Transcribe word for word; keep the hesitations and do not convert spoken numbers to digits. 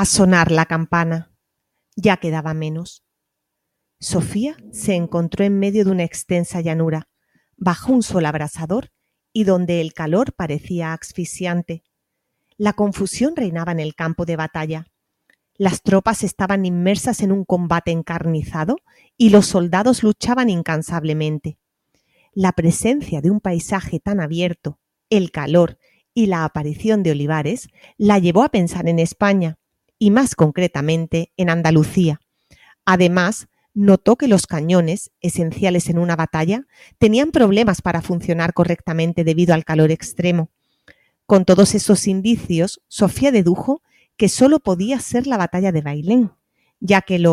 a sonar la campana. Ya quedaba menos. Sofía se encontró en medio de una extensa llanura, bajo un sol abrasador y donde el calor parecía asfixiante. La confusión reinaba en el campo de batalla. Las tropas estaban inmersas en un combate encarnizado y los soldados luchaban incansablemente. La presencia de un paisaje tan abierto, el calor y la aparición de olivares la llevó a pensar en España y más concretamente en Andalucía. Además, notó que los cañones, esenciales en una batalla, tenían problemas para funcionar correctamente debido al calor extremo. Con todos esos indicios, Sofía dedujo que solo podía ser la batalla de Bailén, ya que los